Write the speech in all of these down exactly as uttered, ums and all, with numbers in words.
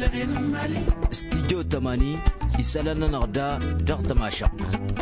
استديو تماني يسألنا نغدا ضغط ماشق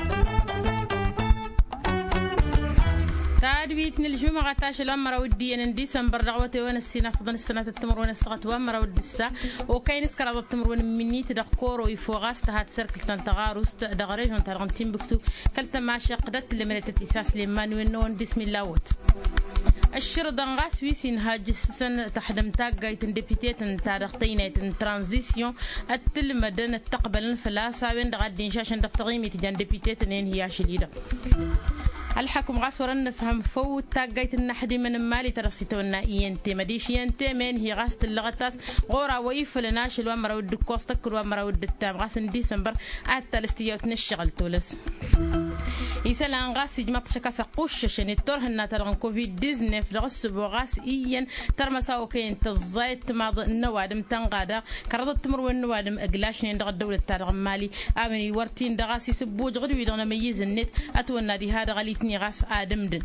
تادويت الجمعة تاش الأمر ودي أن ديسمبر رغوتي وين السنة فضل السنة التمر وين السقط وأمر ودي الساعة وكاين سكر هذا التمر وين مني تدقور ويفوغاس تهات سيركل تنتغاروس دغريج ونترغم تيمبكتو كلت ماشي قدرت اللي من التساس لمان وين بسم الله وت الشرطة غاس ويسين هاج سن تحدم تاجا يتندبيتين تاريختين ترانزيسيون التل مدن التقبل الفلاسة وين دغادين شاشن دقتغيم يتجان دبيتين إن هي شديدة الحكم غاس ورن نفهم فوت تاجيت النحدي من مالي ترسيتونا ينتي مديش ينتي من هي غاس اللغتاس غورا ويف لناش الوامر ود كوستك الوامر ود التام غاس ديسمبر حتى الاستيوت نشغل تولس يسالان غاس يجمط شكاسا قوششن التورهنا ترغن كوفيد تسعطاش غس بوغاس إيان ترمساو كاين تزايت مع النوادم تنغادا كرضت تمر والنوادم اقلاشين دغ الدولة ترغن مالي امني ورتين دغاس يسبوج غدوي دغنا ميز النت اتونا دي هذا غليتني غاس آدم دن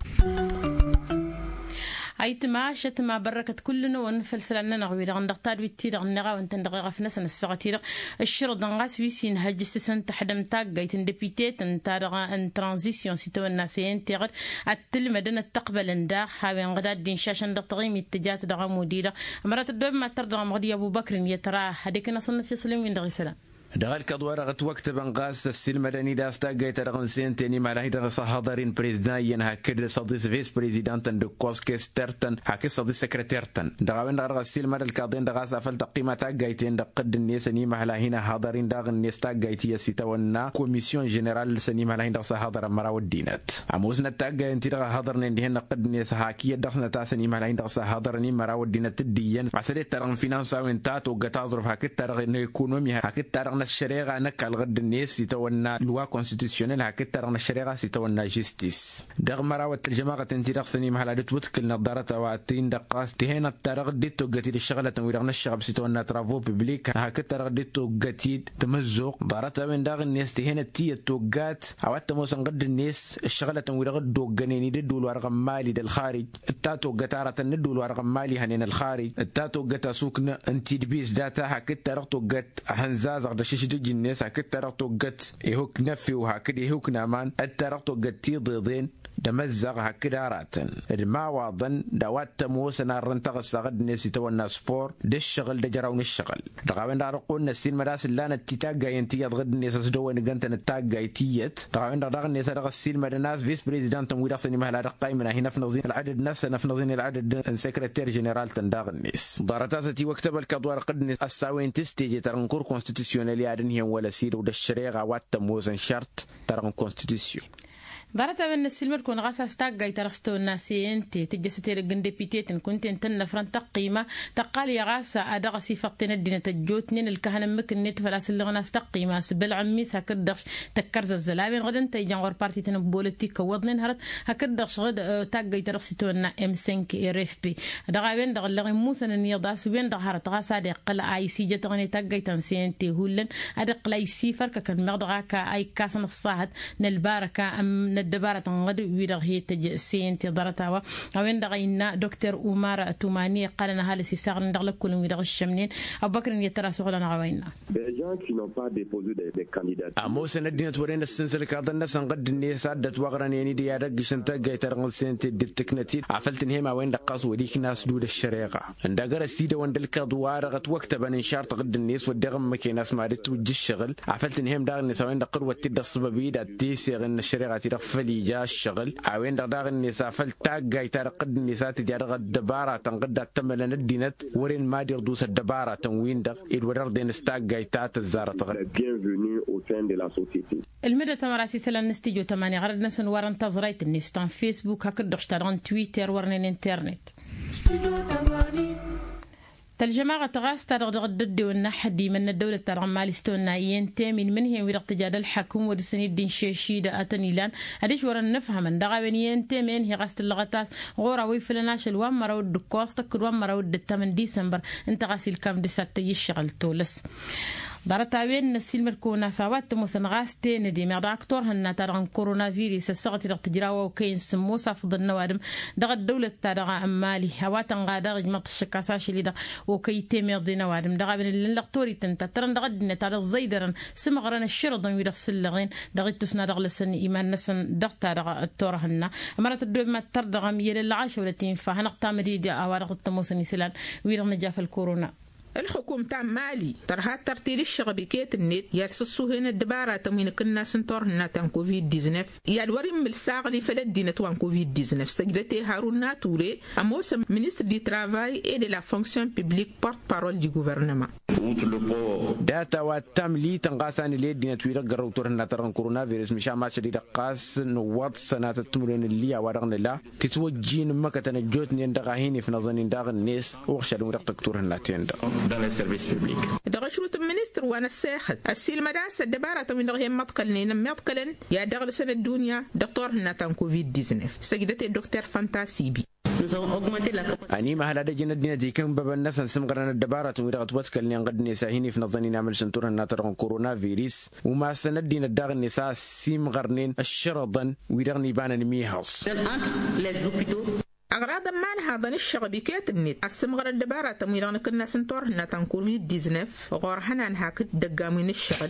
أيتما شتما بركة كلنا ونفلسل عنا نغوي دغن دغتاد ويتي دغن نغا وانتن دغيغا في نسن السغتي الشرط دغاس ويسين هاج سسن تحدم تاق ايتن ديبيتيت ان تارغا ان ترانزيسيون سيتو الناسيين تيغد التل مدن التقبل انداخ حاوين غداد دين شاشن دغتغيم اتجات دغا مديرة مرات الدوب ما تردغ مغدي أبو بكر يتراه هديك نصن في سلم وين دغي سلام دغال كدوار غت وقت بنقاس السلم مدني داستا جاي ترغن سنتيني مع هيدا صحاضرين بريزيدان ين هكذا صديس فيس بريزيدانتن دو كوسكسترتن هكذا صديس سكرتيرتن دغاوين دغ السلم مدن الكاضين دغاس افل تقيمه تا جايتين دقد الناس ني مع هنا حاضرين دغ الناس تا جايتي سيتونا كوميسيون جنرال سني مع هنا صحاضر مراو الدينات اموزنا تا جاينتي دغ حاضرنا دي هنا قد الناس هاكيه دخنا تا سني مع هنا صحاضرني مراو الدينات الدين عسلت ترغن فينانس وين تاتو غتازرف هكذا ترغن ايكونومي هكذا ترغن الشريعة نك الغد الناس يتونا لوا كونستيتيونيل هكذا رغنا الشريعة يتونا جيستيس دغ مراوة الجماعة تنتي سني محل توتكل نظارة واتين دقاس تهينا الترغ ديتو قتيل الشغلة ويرغنا الشغب سيتونا ترافو ببليك هكذا رغ ديتو قتيل تمزق دارتا من دغ الناس تهينا تي توقات عوات موسن غد الناس الشغلة ويرغد دوغانيني ددو الورغم مالي دالخارج التاتو قتارة ندو الورغم مالي هنين الخارج التاتو قتا سوكنا انتي دبيس داتا هكذا رغتو قت هنزاز غدا شيش دجي الناس هكذا ترغتو قت يهوك نفي وهكذا يهوك نامان الترغتو قت تيضيضين دمزق هكذا راتن ما واضن دوات تموسنا رنتغس غد الناس يتونا سبور ده الشغل ده جراون الشغل رغاوين دارقون السين مداس اللان التتاقا ينتيا غد الناس سدوين قنتن التاقا يتيت رغاوين دارق الناس رغ السين مدناس فيس بريزيدانت ويرسني مهلا رقاي من هنا نفنظين العدد ناس نفنظين العدد سكرتير جنرال تنداغ الناس دارتازتي وكتب الكدوار قد الناس الساوين تستيجي ترنكور كونستيتيسيونيل يادن ولا سير وده الشريعة واتموزن شرط ترغن كونستيتيسيون دارتا من السلمر كون غاسا ستاغا يترستو الناسي انت تجستير جندبيتيتن كنت انتن فرن تقيمه تقال يا غاسا ادغ صفتين الدين تجوتنين الكهنه ممكن نت فلاس اللي غنا استقيمه سبل عمي هكدغ تكرز الزلابين غدن تي جانغور بارتي تن بوليتيك ودن هرت هكدغ غد تاغا يترستو النا ام خمسة ار اف بي دغا وين دغ لغي موسى نيضاس وين دغ هرت غاسا دقل اي سي جتغني تاغا يتنسينتي هولن ادق لاي سيفر ككن مغدغا كا اي كاسن الصاحت نالباركه ام الدبارة تنغد ويرغ هي تجسين تضرتها وين دغينا دكتور عمر توماني قال لنا هالسي ساغ ندغ كل ويرغ الشمنين ابو بكر يتراسو لنا غوينا اموس ندينا تورينا السنسل كادنا سنقد الناس عدت وغران يعني دي يرق شنتا جاي ترغ سنت دتكنتي عفلت هيما وين دقاس وديك ناس دود الشريقه عندغ السيده وندل كدوار وقت بن انشار تقد الناس ودغم مكيناس ما توجي الشغل عفلت هيم دار الناس وين دقر وتد الصبابيد تيسير ان الشريقه ترفلي جا الشغل عوين دغ الناس فلتا جاي ترقد الناس تجارغ الدباره تنقد تمل ندينت ورين ما دير دوس الدباره تنوين دغ الورر دين استاج جاي تات الزاره المدة تمراسي سلام نستيجو تمانية غردنا سنوار انتظريت النفستان فيسبوك هكذا اشتغلن تويتر ورنين انترنت الجماعة تغاس ترغد ضد والنحدي من الدولة ترغمال ستونايين تامين من هي ورق تجاد الحكومة ودسني الدين شاشيدة أتنيلان هديش ورا نفهم من دغاوين تامين هي غاست اللغتاس غورا ويفلناش الوام مرود الكوست كل وام مرود الثمن ديسمبر انت غاسي الكام دسات يشغل تولس دارتاوين نسيل مركونا سوات مسنغاستين دي مداكتور هن ترغن كورونا فيروس السغت تجراوا وكاين سموسه في النوادم دغ الدوله تاع امالي هوات غادا جمط الشكاساش اللي دا وكي تيمير دي نوادم دغ بن اللقطوري تنت ترن دغ دنا تاع الزيدرن سمغرن الشرط ويدغ سلغين دغ تسنا دغ لسن ايمان نسن دغ تاع التور هن مرات الدو ما تردغ ميل العاش ولا تنفع هنقطع مديد اوارق التموسن سلان ويدغ نجاف الكورونا. الحكومة تاع مالي ترها ترتيل الشغبيكات النت يرسسو هنا الدبارة تمين كنا سنتور هنا تان كوفيد تسعطاش يا الوريم من الساعة اللي فلت دينا توان كوفيد تسعطاش سجلتي هارون ناتوري أموس ministre du travail et de la fonction publique porte-parole du gouvernement. داتا وتملي تنقاسان اللي دينا تويرا قروتور هنا تران كورونا فيروس مشا ما شديد قاس نوات سنة التمرين اللي ورغنا لا تتوجين ما كتنجوت ندغاهيني في نظن داغ الناس وخشلوا دكتور هنا تندا dans les services publics. دغ شروط المينستر وانا الساخت السيل مداس الدبارة من دغ هم مدقلنين مدقلن يا دغ سنة الدنيا دكتور هنا تان كوفيد تسعطاش سجدتي الدكتور فانتاسيبي. أني ما هلا دجنا الدنيا دي كم باب الناس نسمعنا الدبارة ويرغت واتكلني عن قد نساهيني في نظني نعمل شنطور هنا ترى كورونا فيروس وما سندينا الدغ النساء سيم غرنين الشرطا ويرغني بانا نميهاوس. أغراض ما هذا الشغبيكات النت السمغر الدبارة تميران كنا سنتور هنا تنكور تسعطاش غور هنا هاك دقامين الشغل.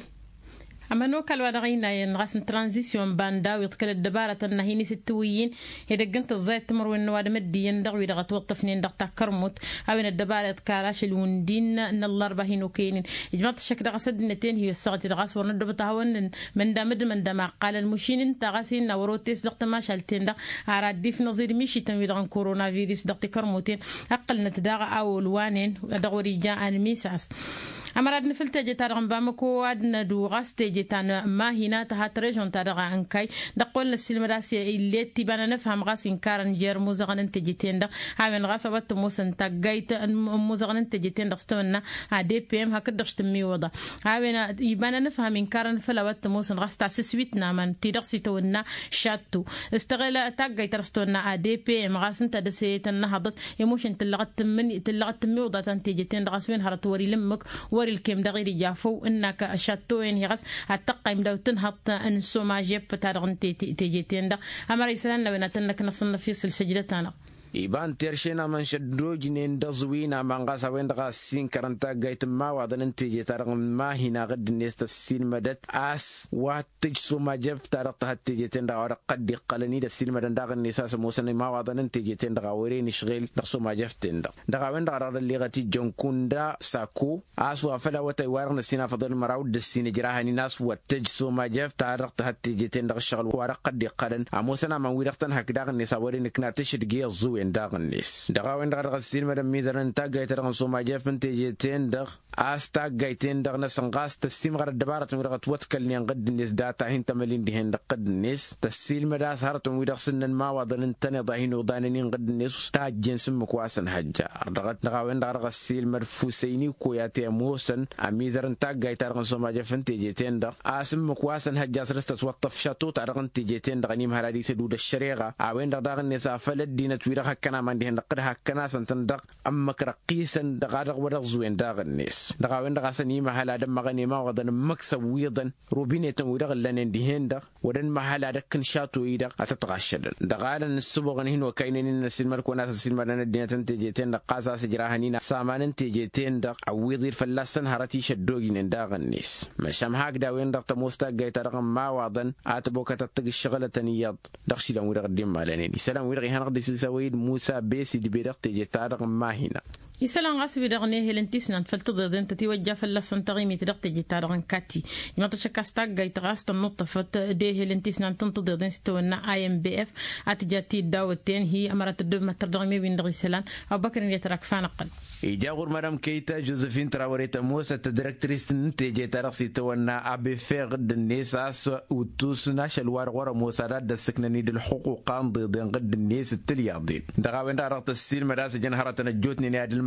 أما نوكل ودغينا ينغاس ترانزيسيون باندا ويتكل الدبارة النهيني ستويين هيدا قنت الزيت تمر والنواد مدي يندغ ويدغ توطفنين دغ تا كرموت أوين الدبارة كاراش الوندين ان الاربع هينو كاينين اجماط الشك دغ سد نتين هي السغتي دغاس ورندب تهون من دامد من دما قال المشين انت غاسين وروتيس دغ ما شالتين دغ ارادي في نظير ميشي تنويدغ كورونا فيروس دغ كرموتين اقل نتداغ او الوانين دغ رجاء الميساس أمراد نفلت جتارغن بامكو وادنا دو غاست جتان ما هنا تهات ريجون تارغا أنكاي دقول السلم راسي اللي تبانا نفهم غاس إنكارن جير موزغن انت جتين دق هاوين غاس وات موسن تاقايت موزغن انت جتين دق ستونا دي بي ام هكذا تمي وضع هاوين يبانا نفهم إنكارن فلا وات موسن غاس تاسسويتنا من تيدق سيتونا شاتو استغل تاقايت رستونا دي بي ام غاس انت دسيتن نهضت يموشن تلغت تمني تلغت تمي وضع انت جتين دغاس وين هرتوري لمك الكم دغير جافو انك شاتوين هيغس هتقيم دو تنهط ان سوما جيب تارغن تيجي تيندا اما ريسلان لو نتنك نصن في سجلتنا إيبان تيرشينا من شدوجنين دزوينا من غاسا وين غاسين كرنتا جايت ما وعدن انتيجي تارغن ما هنا غد نيست السين مدت اس واتج سوما جيب تارغت هتيجي تندا ورا قد قلني د السين مدن داغن نساس موسن ما وعدن انتيجي تندا وري نشغيل نقسوما جيب تندا دغا وين دغا اللي غتي جونكوندا ساكو اس وفلا وتي وارن السين فضل مراود السين جراهني ناس واتج سوما جيب تارغت هتيجي تندا الشغل ورا قد قلن اموسنا ما ويرتن هكذا النسا وري نكناتش دغي زو داغ الناس دغا وين دغا السين مدام ميزرن تا جايت رغن سوما جيف انتيجي تندغ استا جايتين دغ نسنغاس تسيم غير الدباره تمرغت وتكلني قد الناس داتا هين تملين دي هند قد الناس تسيل مداس هرت ويدغ سنن ما وضن تني ضاهين ودانين قد الناس تا جنس مكواسن حجا دغا دغا وين دغا السيل مرفوسيني كوياتي موسن اميزرن تا جايت رغن سوما جيف انتيجي تندغ اسم مكواسن حجا سرست وطف شاتو ترغن تيجي تندغ نيم هرادي سدود الشريغه وين دغ الناس فلد دينا تويرغ كنا من دي هند قد هكنا سنتندق اما كرقيسن دغا دغ ودغ زوين دغ الناس دغا وين دغا سني محل ادم مغني ما ودن مكسب ويضن روبينيتن ودغ لنن دي هند ودن محل ادكن شاتو يدغ اتتغاشد دغا لن السبغن هنا وكاينين السين مركونات السين مدن الدنيا تنتجيتن قاسا سجراهنينا سامان تنتجيتن دغ او يضير فلسن هرتي شدوغين دغ الناس مشام هاكدا وين دغ تموستا جايت رغم ما ودن اتبوك تتق الشغله تنيض دغشي لو ودغ ديم مالني سلام ودغ هنا قد سويد موسى بيسي دي بيرق تيجي تارغ ما هنا يسلان غاس بيدغني هلنتيسنا فلتضد انت توجه فلسن تغيمي تدق تيجي تارغ كاتي ما تشكاستاك جاي تغاست النقطه فت دي هلنتيسنا تنتضد استونا اي ام بي اف اتجاتي داوتين هي امرت الدب ما ترغمي بين دغيسلان ابو بكر يترك فانقل إيجاغور مدام كيتا جوزفين تراوري تموسة تدركتريس نتيجي ترقسي تونا أبي فقد الناس وتوسنا شلوار غورا موسادات دسكنني دي الحقوق ضد قد الناس التلياضين دغاوين دارت السيل مداس جنهرة نجوتني نادي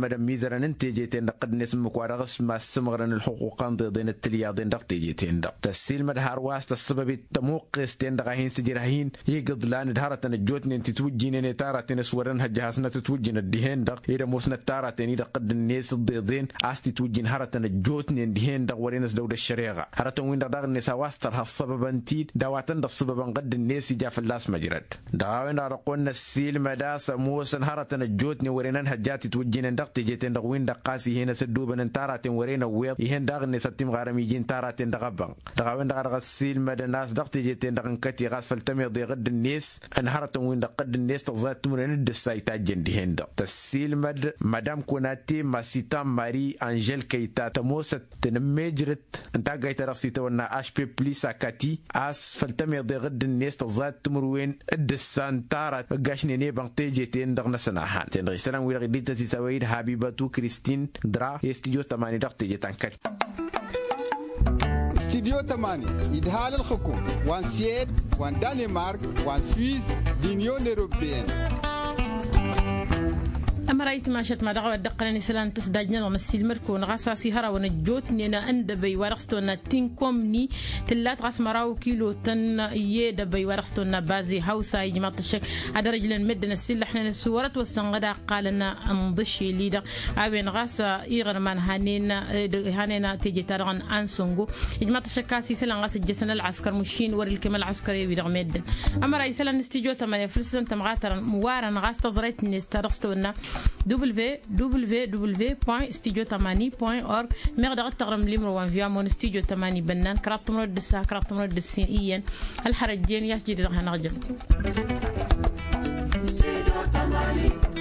مدام ميزران انتيجيتين قد نسم كوارغس ما سمغرن الحقوقان ضدين التلياضين دق تيجيتين دق تسيل مدهار واست السبب التموقس تين دغاهين سجراهين يقض لان دهارة الجوتن انت توجين نتارة نسورن هجهاسنا تتوجين الدهين دق إذا موسنا تارة تني قد الناس الضيضين عاستي توجين هارة الجوتن الدهين دق ورينس دود الشريعة هارة وين دق الناس واستر هالسبب انتي دواتن دق السبب قد الناس جاف اللاس مجرد دعوين رقون السيل مداس موسن هارة الجوتن ورينن هجاتي توجين دق تيجيتين دق وين دق قاسي هنا سدوبن تارة ورينا ويل يهن دق الناس تيم غارمي جين تارة دق بان دعوين دق السيل مدناس دق تيجيتين دق كتي غاس فلتمي ضي قد الناس ان هارة وين دق قد الناس تغزات تمرين الدسايتا جن دهين دق تسيل مد مدام كوناتي ماسيتا ماري انجيل كيتا تموست تنمجرت انتا قايتا رقصيتا ونا اش بي بليسا كاتي اس فلتمي ضي قد الناس تغزات تمروين الدسان تارة قاشني نيبان تيجيتين دق نسناحان تنغي سلام ويرغي ديتا سيساويد حبيباتو كريستين درا يستيجو تماني دق تيجيتان كات استديو تماني إدهال الحكوم وان سيد وان دنمارك وان سويس دينيون أوروبيين أما رأيت ما شت ما دعوة دقلني سلام تصدقنا نمسيل مركون غاساسي هرا ونجوتني أنا أندبي ورقستنا تينكمني تلات غاس مراو كيلو تن يدبي ورقستنا بازي هاوسا يجمع الشك هذا رجل مدنا السيل إحنا السورة والسنغدا قالنا انضشي ليدا أبين غاسا إيغر من هانينا هانينا تيجي ترغن أنسونغو يجمع الشكاسي سلام غاس الجسنا العسكر مشين ور الكمال العسكري بيدغ مدن أما رأي سلام نستيجو تمانية فلسن تمغاتر موارن غاس تزريت نسترقستنا double-v double-v double-v point studio tamani point org مقدار تغرم ليمر وان فيا مون studio tamani بنان كرات تمر الدسا كرات تمر الدسين إيان الحرجين يسجد لها نغجم studio tamani